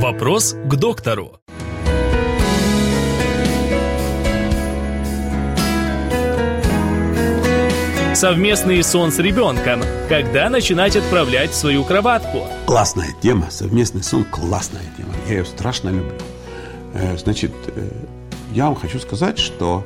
Вопрос к доктору. Совместный сон с ребенком. Когда начинать отправлять в свою кроватку? Классная тема. Совместный сон – классная тема. Я ее страшно люблю. Значит, я вам хочу сказать, что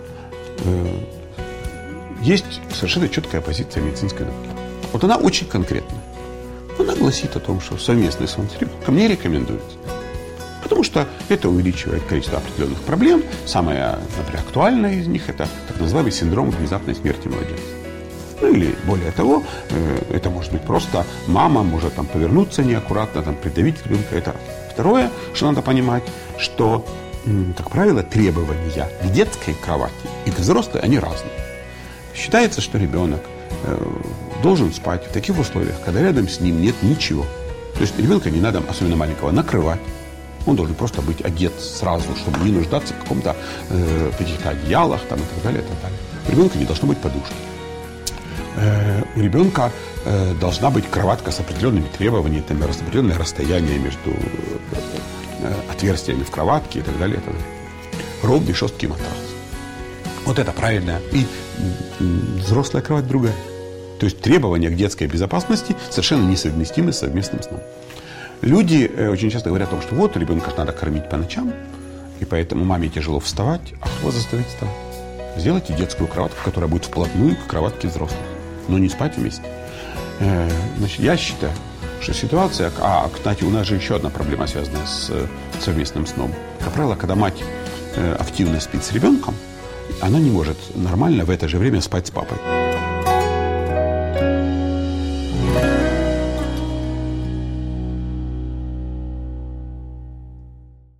есть совершенно четкая позиция медицинской науки. Вот она очень конкретная. Она гласит о том, что совместный сон с ребенком не рекомендуется. Потому что это увеличивает количество определенных проблем. Самая, например, актуальная из них – это так называемый синдром внезапной смерти младенца. Ну или, более того, это может быть просто мама может там повернуться неаккуратно, там, придавить ребенка. Это второе, что надо понимать, что, как правило, требования к детской кровати и к взрослой, они разные. Считается, что ребенок должен спать в таких условиях, когда рядом с ним нет ничего. То есть ребенка не надо, особенно маленького, накрывать. Он должен просто быть одет сразу, чтобы не нуждаться в каком-то каких-то одеялах там, и так далее, и так далее. У ребенка не должно быть подушки. У ребенка должна быть кроватка с определенными требованиями, там, определенное расстояние между отверстиями в кроватке и так далее, и так далее. Ровный, жесткий матрас. Вот это правильно. И взрослая кровать другая. То есть требования к детской безопасности совершенно несовместимы с совместным сном. Люди очень часто говорят о том, что вот ребенка надо кормить по ночам, и поэтому маме тяжело вставать, а кто вас заставит вставать? Сделайте детскую кроватку, которая будет вплотную к кроватке взрослых, но не спать вместе. Значит, я считаю, что ситуация... кстати, у нас же еще одна проблема, связанная с совместным сном. Как правило, когда мать активно спит с ребенком, она не может нормально в это же время спать с папой.